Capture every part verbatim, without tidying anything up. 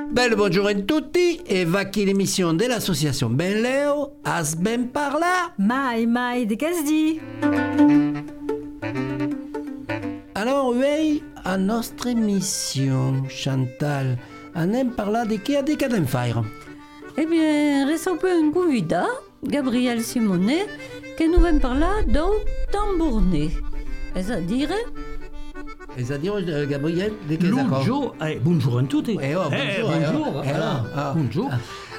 Bel buongiorno a tutti e va qui l'émission de l'association Ben Leo, as ben parla. Mai, mai, de qu'est-ce dit? Alors, oui, à notre émission, Chantal, on aime parler de qui a des cas d'enfer. Eh bien, récemment un convida, Gabriel Simonet, que nous venons parler d'un tambourné. Est-ce à dire? C'est-à-dire, euh, Gabriel, de quels accords? Lujo, eh, buongiorno a tutti. Eh, oh, Eh, buongiorno, buongiorno, eh, oh, ah, eh, oh. buongiorno.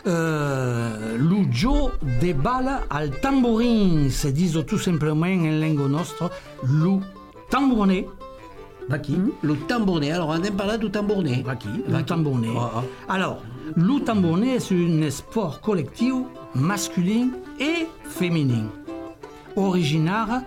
Euh, Lujo de bala al tamborin, se dice tout simplement en langue nostra, lu tambourné. Va qui? Mm. Le tambourné, alors on aime parler du tambourné. Va qui? Va Le qui? tambourné. Oh, oh. Alors, le tambourné est un sport collectif masculin et féminin, originaire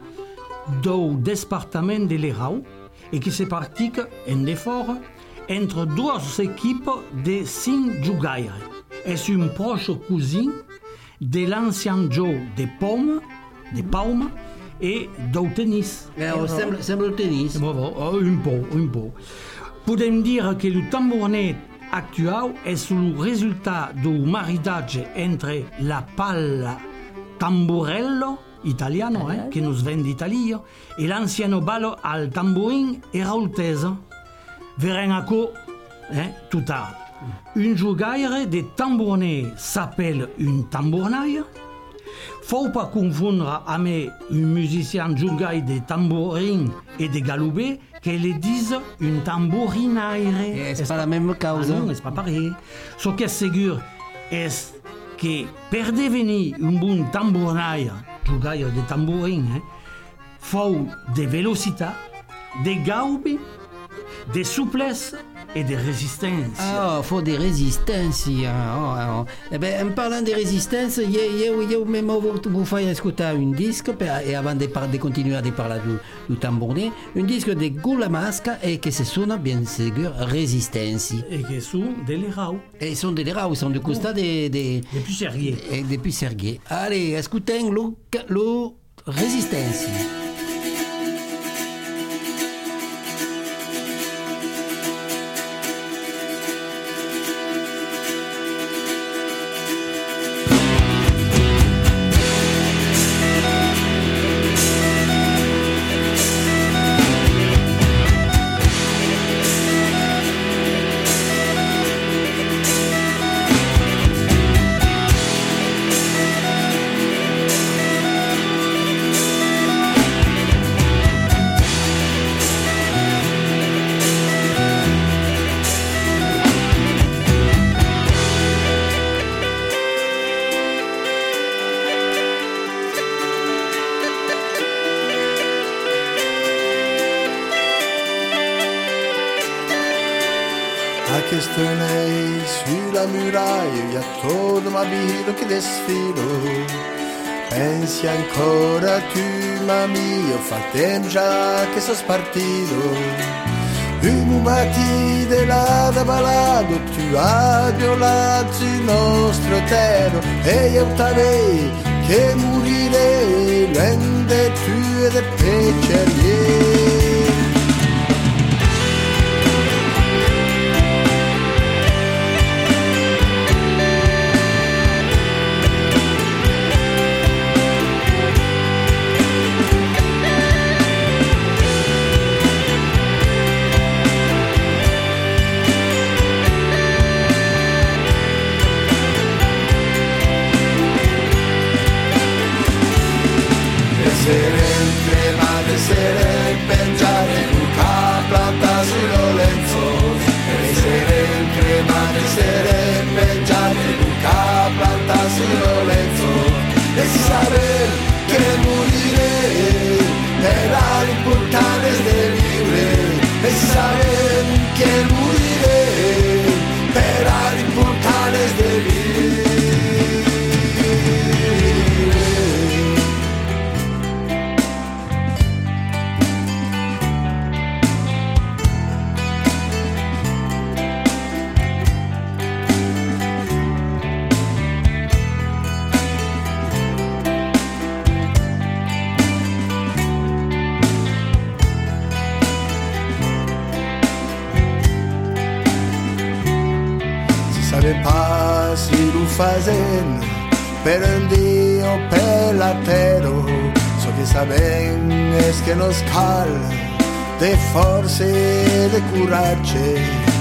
du département de l'Erau et qui se pratique en effort entre deux équipes de cinq joueurs. C'est un proche cousin de l'ancien jeu de paume, de paume et du tennis. Eh, oh, sembla, sembla le tennis. Bravo, oh, un peu, un peu. Podem dire que le tambourné actuel est le résultat du mariage entre la palla tamburello italiano, eh, che nous vient d'Italie, et l'anciano ballo al tambourin eraultese. Verrà a co, eh, tout tard. Un joueur de tambourné s'appelle un tambournaille. Faut pas confondre avec un musicien joueur de tambourin et de galoubet qui le disent un tambourinaire. Eh, c'est pas la même Ah cause. non, c'est pas pareil. Ce qui est sûr est que pour devenir un bon tambournaille, joueur de tambourin, eh, faut de vélocité, de gaube, de souplesse et de résistance. Ah, il faut des résistances. Hein. Oh, oh. Eh bien, en parlant de résistance, je, je, je même vous, vous faire écouter un disque, et avant de, par, de continuer à parler du, du tambourné, un disque de Gula Masca et qui se sonne bien sûr Résistance. Et qui sont de l'Erau. Et ils sont de l'Erau, ils sont du costat des de, Les plus sérieux. de, depuis Sergué. Allez, écoutez le, le Résistance. A che sto lei sulla muraia, e a todo mabilo che desfilo. Pensi ancora tu, ma mio, fa tempo già che sto spartito. Un mati della da balado, tu hai violato il nostro terro, e io t'avei che morire, rende tu ed è peceriere. Serempe, ma de serempe sabe pas si lo fazen per un dio per la terra. So che saben es che nos cal de forze e de courage.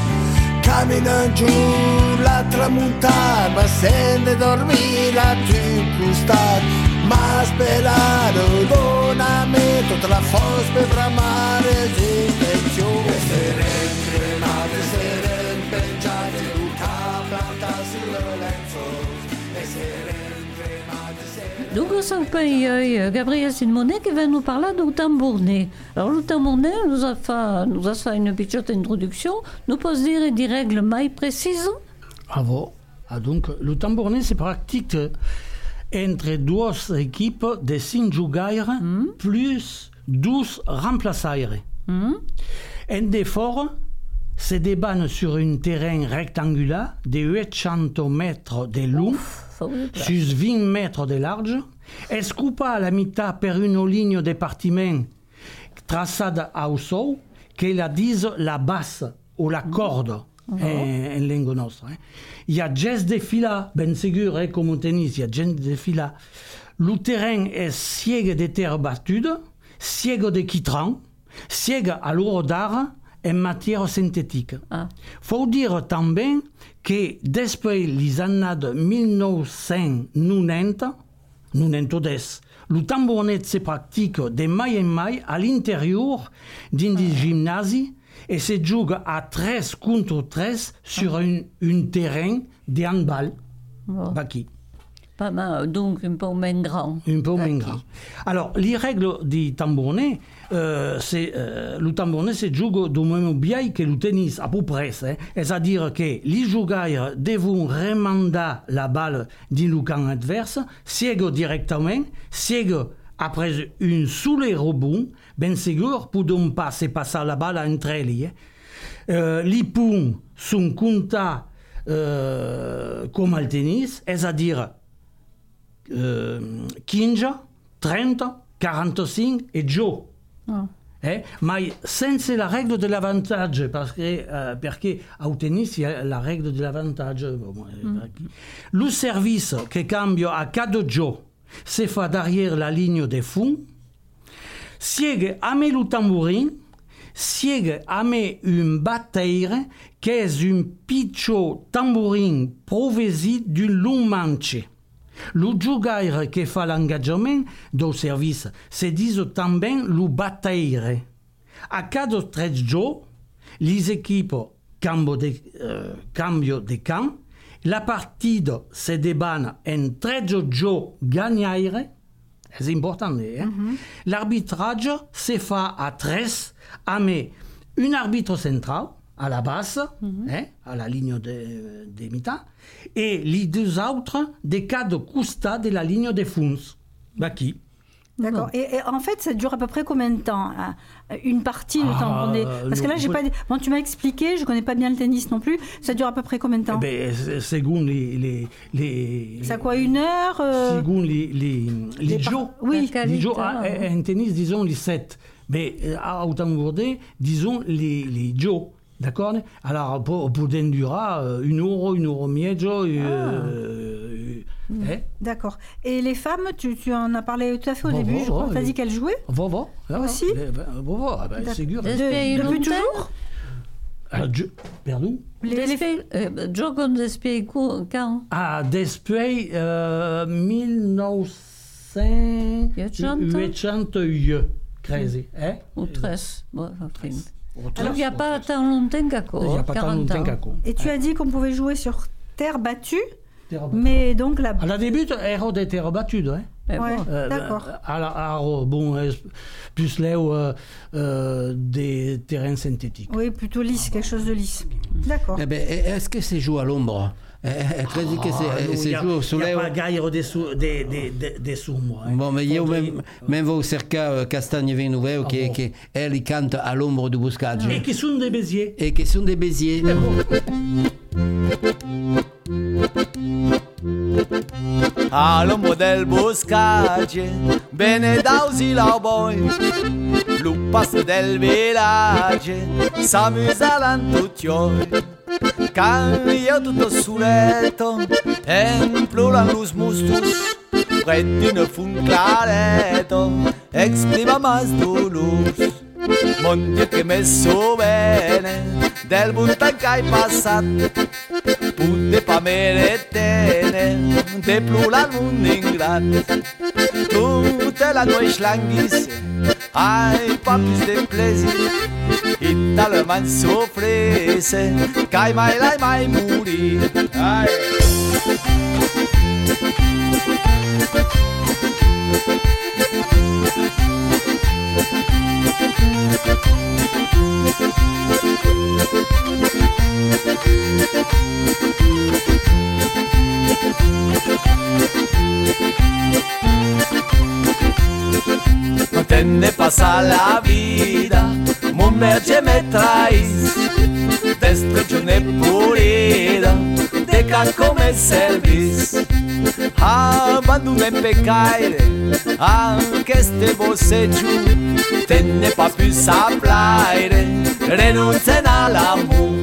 Camminano giù la tramontana, ma sente dormire a tuo costato. Ma sperato dona me tutta la forza per bramare l'infezione. E seren cremate, seren pengiate, Luca plantassi il lenzo. E seren cremate, seren... Donc, on paye Gabriel Simonet qui va nous parler du tambourné. Alors, le tambourné nous a fait, nous a fait une petite introduction. Nous peut dire des règles mai précises? Ah bon. Ah, donc, le tambourné, c'est pratique entre deux équipes de cinq joueurs mm. plus douze remplaçaires. Mm. Un défort se débanne sur un terrain rectangulaire de huit cents mètres de long, sur vingt mètres de large, et se coupe à la mitad per une ligne de partiment tracée au sol, que la dise la basse ou la corde. Uh-huh. En, en lingua nostra. Eh. Il y a gest de fila, ben segur, eh, comme au tennis, il y a gest de fila. Le terrain est siège de terre battue, siège de quitran, siège à l'euro d'art en matière synthétique. Il ah. faut dire também que depuis les années mille neuf cent quatre-vingt-dix, le tambournet se pratique de mai en mai à l'intérieur d'un des gymnases et se joue à treize contre treize sur un, un terrain de handball. Oh. Baki. Pas mal, donc un peu moins grand. Un peu moins grand. Alors, les règles du tambournet, euh, c'est, euh, le tambournet se joue du même bien que le tennis, à peu près. Hein. C'est-à-dire que les joueurs devront remander la balle du camp adverse, siège directement, siège après un seul rebond, ben sûr, pourront pas se passer la balle entre elles. Euh, les points sont comptés euh, comme au tennis, c'est-à-dire euh, quinze, trente, quarante-cinq et Joe. Oh. Eh? Mais sans la règle de l'avantage, parce que, euh, parce que au tennis, il y a la règle de l'avantage. Mm. Le service qui cambie à quatre Joe se fait derrière la ligne de fond. Siège à me le tambourin, siège à me une batterie qui est un petit tambourin provisé d'un long manche. Le joueur qui fait l'engagement du service se dit também le batteur. À quatre treize jours, les équipes cambient de, euh, cambient de camp. La partie se débanne en treize jours gagnants. C'est important. Hein? Mm-hmm. L'arbitrage se fait à treize avec un arbitre central à la base, mm-hmm. hein, à la ligne de, de mi-temps, et les deux autres des cas de costa de la ligne de fond. Baki. D'accord. Et, et en fait, ça dure à peu près combien de temps, hein, une partie de temps? Ah, Parce que là, j'ai pas. Bon, tu m'as expliqué, je connais pas bien le tennis non plus. Ça dure à peu près combien de temps? Eh ben, selon les, les, les. Ça quoi, une heure euh... Selon les les les, les jours. Par... Oui. Les jours. En tennis, disons les sept. Mais à tambourné, disons les les jours. D'accord? Alors, pour, pour Dendura, une euro, une euro miejo. Euh, ah. euh, eh? D'accord. Et les femmes, tu, tu en as parlé tout à fait au va, début, va, je crois. Va, tu as dit qu'elles jouaient? Va, va. Ah, aussi? Va, va. Ah, ben, c'est sûr. De, depuis toujours? Ah, je, pardon? Giocano depuis quand? Ah, depuis euh, mille neuf cent ottanta-huit. Crazy, hein? Ou treize. Bon, enfin. Alors, il n'y a pas tant longtemps qu'à quoi. Il n'y a pas tant longtemps qu'à quoi. Et tu as dit qu'on pouvait jouer sur terre battue, terre battue. Mais donc la... À la début, era des terres battues, hein? Ouais, euh, d'accord. Alors, bon, plus là, euh, euh, des terrains synthétiques. Oui, plutôt lisse, quelque chose de lisse. D'accord. Eh ben, est-ce que c'est joué à l'ombre? Très dit que c'est joué au soleil. Il n'y a pas gaire des sous moi. Bon, mais il y a même, même au cerca Castagne Vénouveau qui, qui, elle, cante à l'ombre du boscage. Et qui sont des béziers. Et qui sont des béziers. All'ombra del boscage, bene dausi l'auboy, lupas del village, s'amusa l'antutioi. Quand io tutto suletto implorano los mustos pret d'une fun claretto exprima mas dolors. Mon Dio che messo bene del buntan che hai passat putte pa meretene de plural un ingrat. Tutte la noie schlanghis hai pa plus de plaisir e talman sofrese che mai l'hai mai morir. Ai. Tenne passa la vida, mon merge me trais, destruccione pulida, de ca come servis. Abandona in peccaire, anche ste bossegiu, tenne pa più saplaire, renunzen all'amore.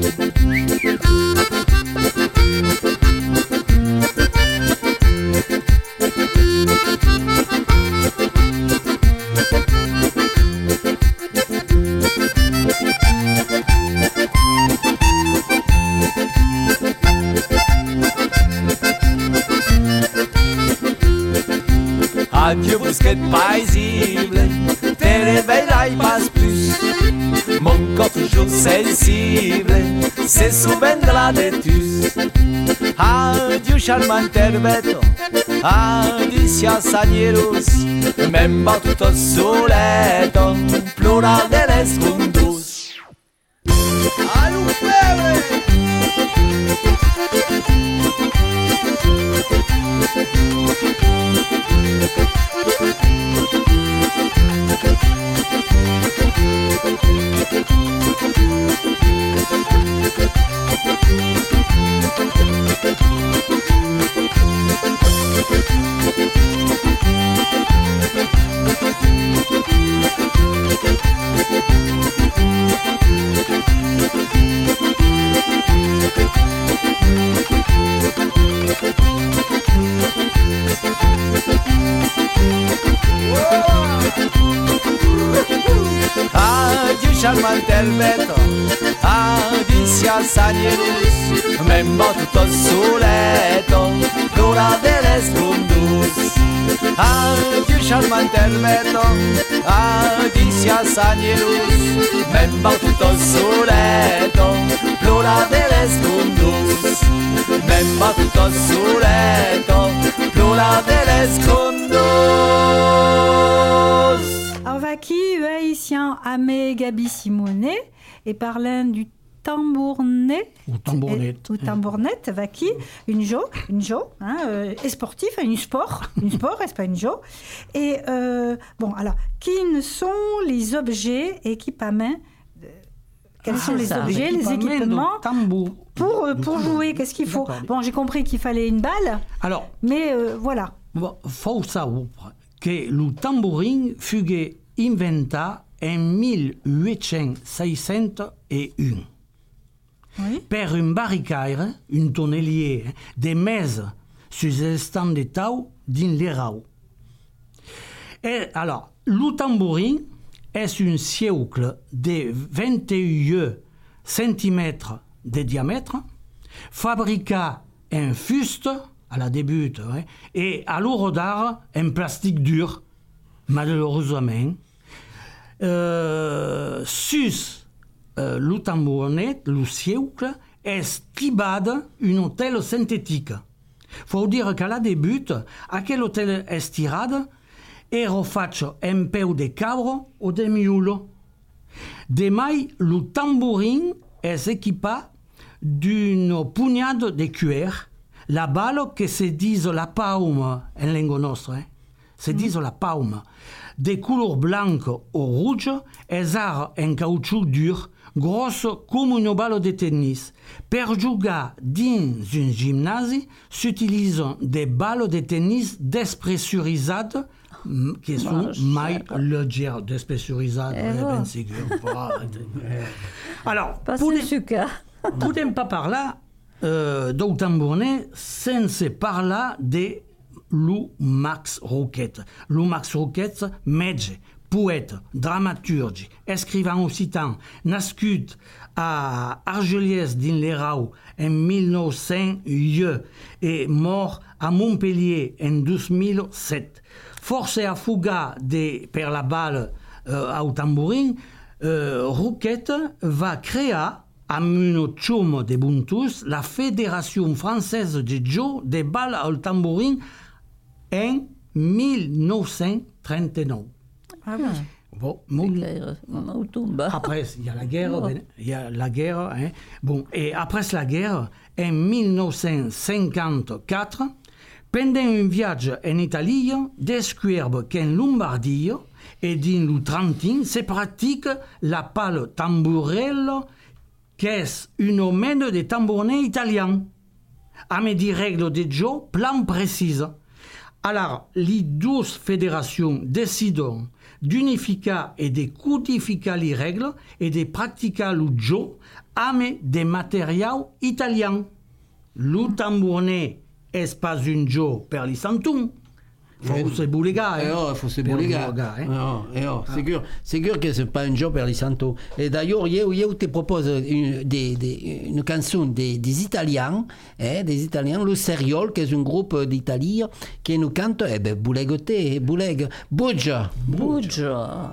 Adieu bousquet paisible, te réveillerai pas plus. Mon corps toujours sensible, se souviendra de tous. Adieu charmant herbeto, adieu sagneros, même pas tout soleto, plural de les mundos. Allo febre! Adieu charmant herbeto, adieu sagneros, memmo tutto soleto, l'ora delle scondus. Adieu charmant herbeto, adieu sagneros, memmo tutto soleto, l'ora delle scondus. Memmo tutto soleto, l'ora delle scondus. Vaki, haïtien Amé Gabi Simonet, et parlant du tambournet, ou tambournette, ou tambournette, Vaki, une jo, une jo, hein, euh, et sportif, une sport, une sport, est-ce pas une jo. Et euh, bon, alors, qui ne sont les objets, équipements, euh, quels ah, sont les ça, objets, les équipements tambour, pour euh, pour jouer, qu'est-ce qu'il faut? Bon, j'ai compris qu'il fallait une balle. Alors, mais euh, voilà. Bon, faut savoir que le tambourin fut inventa en mille huit cent soixante et un oui. Per un barricaire, un tonnelier de mese sur le stand de tau din l'Erau. Et alors, le tambourin est un siècle de vingt et un centimètres de diamètre, fabriqué en fuste à la début hein, et à l'euro d'art en plastique dur, malheureusement. Euh, sus euh, le tambournet, le siècle, est tibade un hôtel synthétique. Faut dire qu'à la début, à quel hôtel est tirade, ero faccio un peu de cabro ou de miulo. Demai, le tambourin est équipé d'une pugnade de cuir, la balle que se dise la paume en langue nostra, hein, se dise mm. la paume. De couleur blanche ou rouge, es arts en caoutchouc dur, grosse comme une balle de tennis. Per jouer dans un gymnase, s'utilisent des balles de tennis despressurisées, qui sont mai légères, despressurisées, bien sûr. Alors, pour ne pas par là, euh, do tambourné sense parla de Lou Max Roquette. Lou Max Roquette, metge, poète, dramaturge, escrivain occitan, nascut a Argelès din l'Erau en mille neuf cents et mort à Montpellier en deux mille sept. Forcé à fugar de, per la balle euh, au tambourin, euh, Roquette va créer amb un chum de Buntus la Fédération française de jeux de balles au tambourin en mille neuf cent trente-neuf. Ah oui. Bon, molt... Après, il y a la guerre, oh. il y a la guerre, hein. Bon, et après la guerre, en mille neuf cent cinquante-quatre, pendant un viatge en Italie, descuerbe qu'en Lombardie et dans le Trentin se pratique la pale tamburello, qui est une omène de tambournés italiens, avec des règles de jeu plan précises. Alors, les douze fédérations décident d'unifier et de codifier les règles et de pratiquer le jeu avec des matériaux italiens. Le tambourné n'est pas un jeu per les santons. Il faut se boulegar. Eh oh, il faut se boulegar. Eh oh, eh oh, c'est sûr, c'est sûr que ce n'est pas un jeu per les santons. Et d'ailleurs, je te propose une, des, des, une chanson des, des Italiens, eh, des Italiens, le Seriol, qui est un groupe d'Italie, qui nous chante, eh ben, Bouleg te, Bouleg, Bougia. Bougia.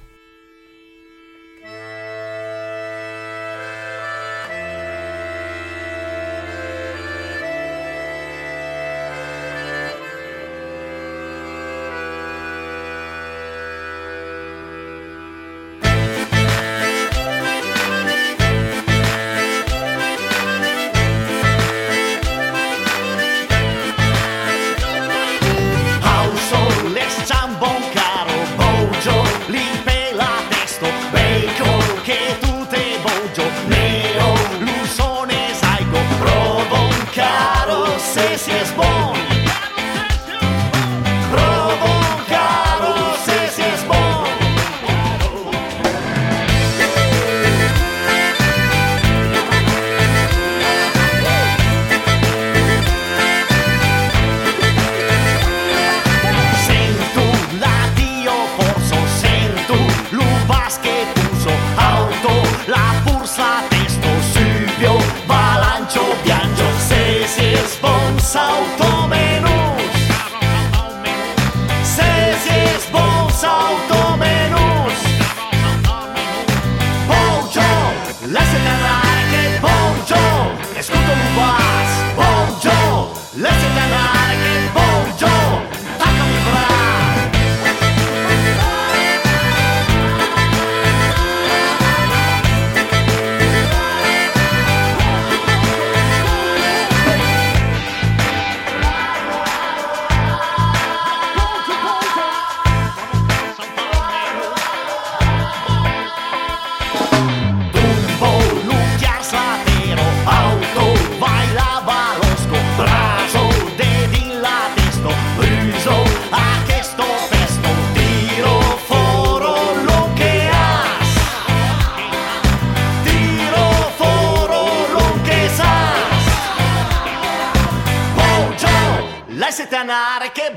tenare che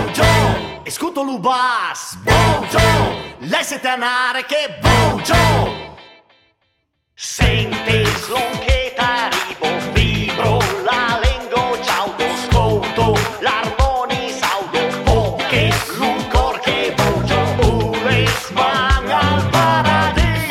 bojo, escuto lubas, bojo, laisse tenare che bojo. Sentes lo che t'arrivo, vibro la lingua ciaudo, ascolto l'armoni saudo, poche l'uncor che bojo, ules van al paradis,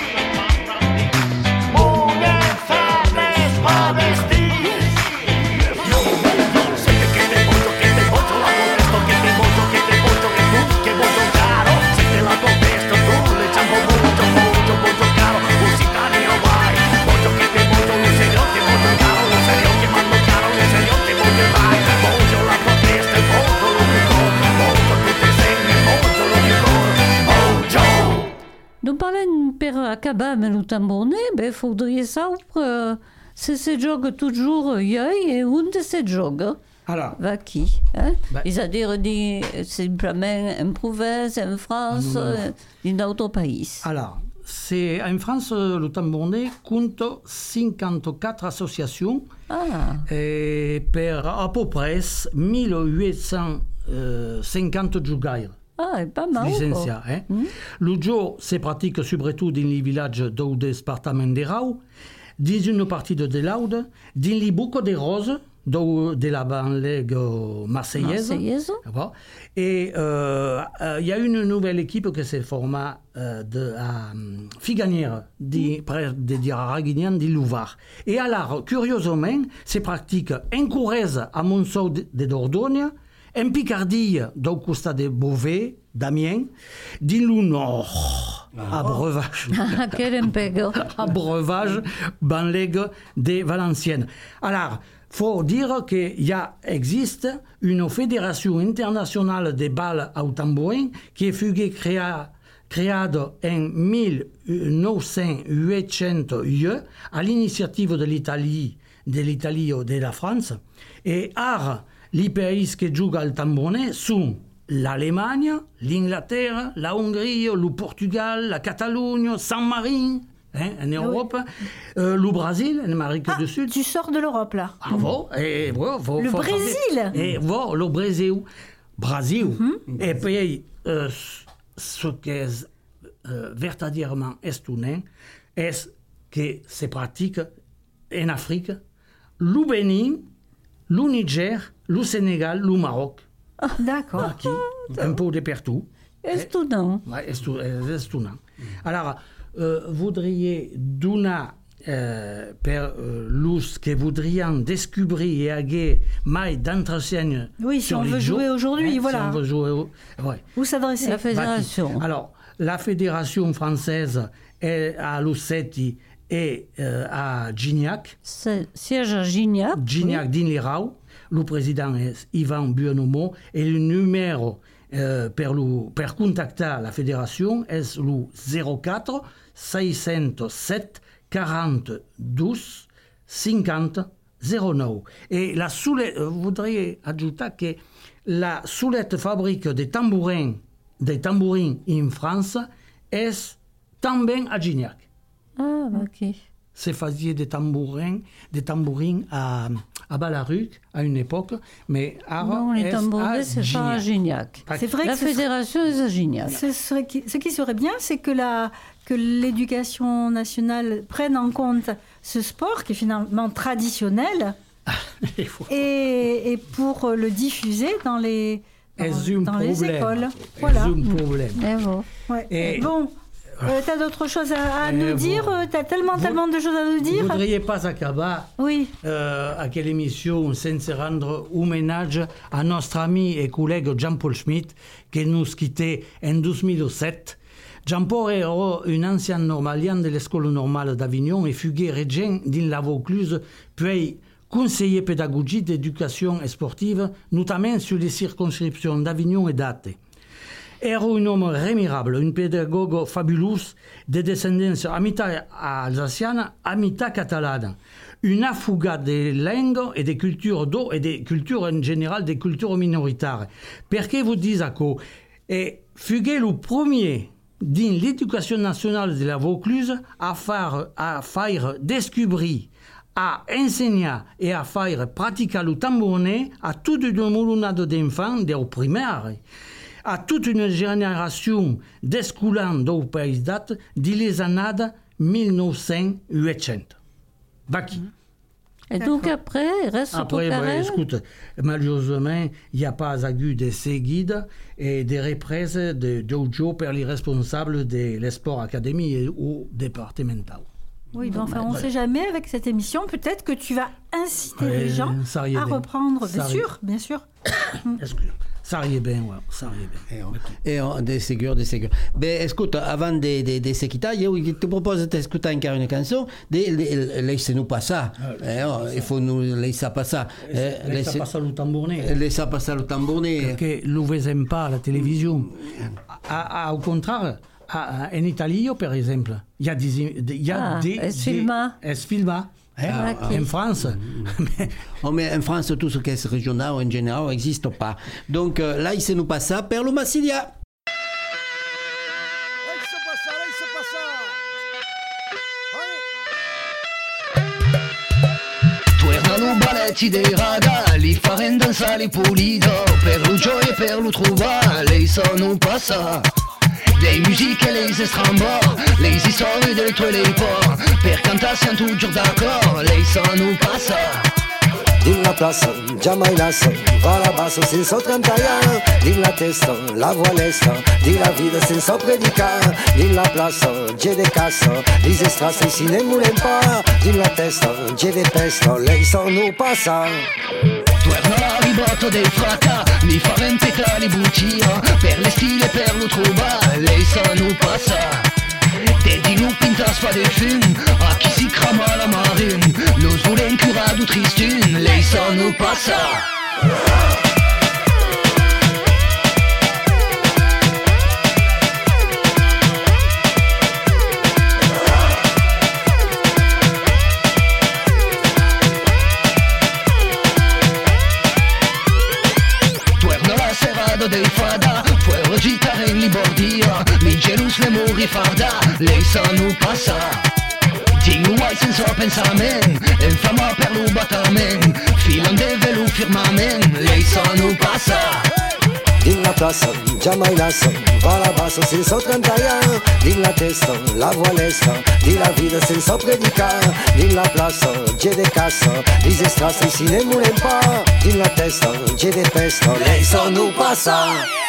mune fernes pavestis. Yo, yo, sé que te bojo, que te bojo, la contesto, que te bojo, que te bojo, que tú, que bojo caro, sé que la contesto, tú le champo mucho, mucho, mucho caro, musicáneo vai, bojo que te bojo, lo serio, que bojo caro, lo serio, que mando caro, lo serio, que bojo vai, bojo la contesto, bojo lo mejor, bojo que te segni, bojo lo mejor, bojo. Nou parlem per acabar amb el tamborner, ben, faudria saber si se joga toujours iei e onde se joga. Alors, Va qui hein? Bah. C'est-à-dire di, simplement en province, en France, Ah, non, non. euh, in d'autres pays. alors c'est, en France, le tambourné compte cinquante-quatre associations Ah, et per à peu près mille huit cent cinquante giugaires. ah, è pas mal. Licenciati. Eh? Le gioco si pratica soprattutto nei villaggi del dipartimento di Rau, dans une partie de Delaude, dans les Boucles des Roses, de, de la banlieue marseillaise. Marseillaise. Et il euh, euh, y a une nouvelle équipe qui s'est formée euh, de, à um, Figanière, di, près de Diraguignan, du Louvard. Et alors, curieusement, c'est pratique en Corrèze, à Monceau de, de Dordogne, en Picardie, au costat de Beauvais, d'Amiens, dans le nord, à Breuvage. Ah, quel impego. À Breuvage, banlieue de Valenciennes. Alors, il faut dire qu'il y a, existe une fédération internationale de balles au tambourin qui fut créée, créée en mille neuf cent huit à l'initiative de l'Italie, de l'Italie et de la France. Et art, les pays qui jouent au tambourin sont l'Allemagne, l'Angleterre, la Hongrie, le Portugal, la Catalogne, Saint-Marin, hein, en Europe, oui. euh, le Brésil, en Amérique Ah, du Sud. tu sors de l'Europe, là. Ah bon, et, bon, faut, Le faut Brésil. savoir. Et bon, le Brésil. Brésil. Mm-hmm. Et puis, euh, ce qui est euh, véritablement étonnant, est que c'est pratique en Afrique, le Bénin, le Niger, le Sénégal, le Maroc. D'accord. Aquí, un peu de partout. Étonnant. Ouais, c'est étonnant. Alors, euh, voudriez donner euh, per euh, l'us que voudrions découvrir et avoir mai d'entretien Oui, si sur on les veut jeux, jouer aujourd'hui, hein, voilà. Si on veut jouer, ouais. Où s'adresser? La fédération. Alors, la fédération française est à Luceti et euh, à Gignac. C'est siège à Gignac. Gignac oui. d'Inlirau. Le président est Yvan Buonomo et le numéro euh, per, le, per contacter la fédération est le zéro quatre six zéro sept quarante douze cinquante zéro neuf. Et la soulette, je voudrais ajouter que la soulette fabrique des tambourins, des tambourins en France est também à Gignac. Ah, ok. Se faisait des tambourins, des tambourins à, à Balaruc à une époque, mais non, les tambourins, c'est pas à Gignac. C'est vrai la que fédération est à Gignac. Ce, serait, ce qui serait bien, c'est que, la, que l'éducation nationale prenne en compte ce sport qui est finalement traditionnel et, et pour le diffuser dans les, dans, dans les écoles. Voilà. C'est un problème. Et bon. Ouais. Et bon. Euh, t'as d'autres choses à, à nous dire bon, T'as tellement, vous, tellement de choses à nous dire. Vous ne voudriez pas acabar oui. euh, à quelle émission sans se rendre hommage à notre ami et collègue Jean-Paul Schmitt qui nous quittait en deux mille sept. Jean-Paul era un ancien normalien de l'école normale d'Avignon et fut régent dans la Vaucluse, puis conseiller pédagogique d'éducation sportive, notamment sur les circonscriptions d'Avignon et d'Ate. Era un homme remarquable, un pédagogue fabuleux de descendance à mi-temps alsacienne, à mi-temps catalane. Une affouga de langues et de cultures d'eau et de cultures en général, des cultures minoritaires. Perché vous dites que et fut le premier dans l'éducation nationale de la Vaucluse à faire, à faire découvrir, à enseigner et à faire pratiquer le tambourné à toute une moulonnade d'enfants des primaires, à toute une génération d'escolans du pays date de les années mille neuf cent huit. Baki. Et donc après, il reste après, au bah, écoute, malheureusement, il n'y a pas eu de ces guides et des reprises de dojo par les responsables de l'esport académie ou départemental. Oui, ben enfin, on ne sait jamais avec cette émission. Peut-être que tu vas inciter ouais, les gens à reprendre. Bien sûr, bien sûr. Ça arrive bien, ouais, ça arrive bien. Et on, de ségur, de ségur. Ben, écoute, avant de, de, de se quitter, je te propose d'écouter encore une chanson. Laissez-nous passer. Eh, oh, il faut nous laisser passer. Laissez passer le tambourné. Laissez passer le tambourné. Parce que nous ne voyons pas la télévision. À, à, au contraire, à, en Italie, par exemple, il y a des... Il y a ah, des es filma. Es filma. Eh, ah, okay. En France. mais... Oh, mais en France, tout ce qui est régional en général n'existe pas. Donc euh, là, il se nous passe ça per le Massilia. Laisse passer, laisse passer. balletti dei raga, li farem danzare pulito, per lo gioia e per lo trovare, lei sono passa. Les musiques et les estrambors, les histoires de tous les ports, per cantar siamo toujours d'accord, lei sono passa. Din la plaça, Jamailas, va la basso senza trentaia, din la testa, la voix lesta, di la vida senza predicar, din la plaça, G de casa, les estras ici ne moulen pas, din la testa, G de pesta, lei sono passa. Torna la ribotto dei fracca, mi farem pecca li buttia, per le stile e per lo trovare, lei sono passa. Des dinos pintas fa des fumes, a qui si crama la marine, nos volem curar du tristune, lei sono passa. Dei fada, fuori agitare in libordia, mi gelus le muri farda, lei sono passa. Tingu guai senza pensament, infama per lo battament, filan de velu firmament, lei sono passa. Din la plaça, Jamailas, va la basso senza trentaia, din la testa, la voix lesta, di la vida senza predicar, din la plaça, G de casa, les estras ici ne moulen pas, din la testa, G de pesta, lei sono passa.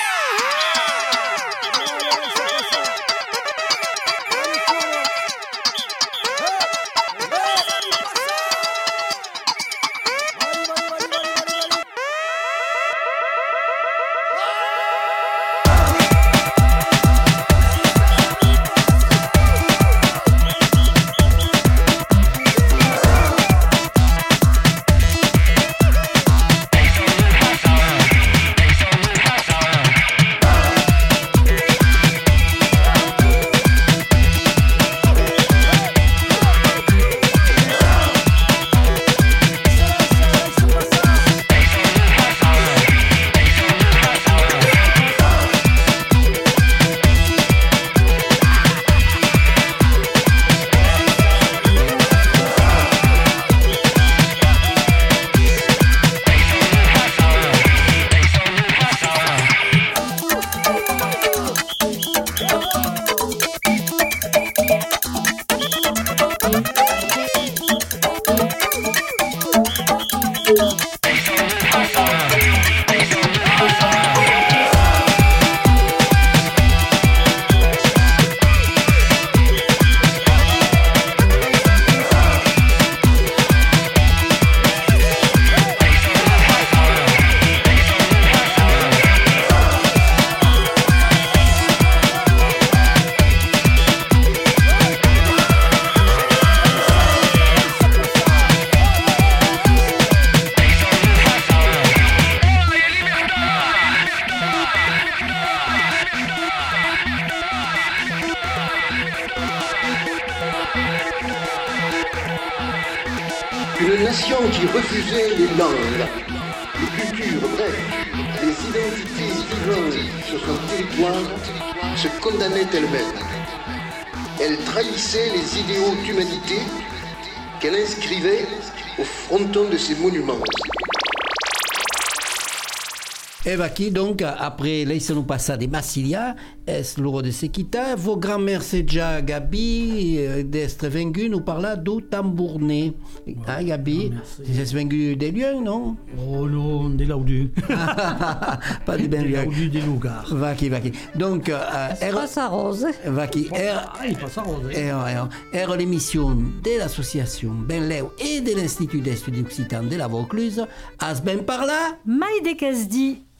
Une nation qui refusait les langues, les cultures, bref, les identités vivantes sur son territoire, se condamnait elle-même. Elle trahissait les idéaux d'humanité qu'elle inscrivait au fronton de ses monuments. Et qui donc, après lei sono passati Massilia, est l'heure de se quitter. Vos grands-mères, c'est déjà Gabi, d'être venue nous parler du tambourné. Hein, Gabi? C'est venu des lieux, non? Oh non, des laudus. Pas du ben lieu. Des laudus des lugar. Va qui, va qui. Donc, euh, er, Passa Rose. Va qui. Er, ah, il passe à Rose. Era, era l'émission de l'association Benleu et de l'Institut d'Études Occitanes de la Vaucluse. As ben par là? Maï de Casdi.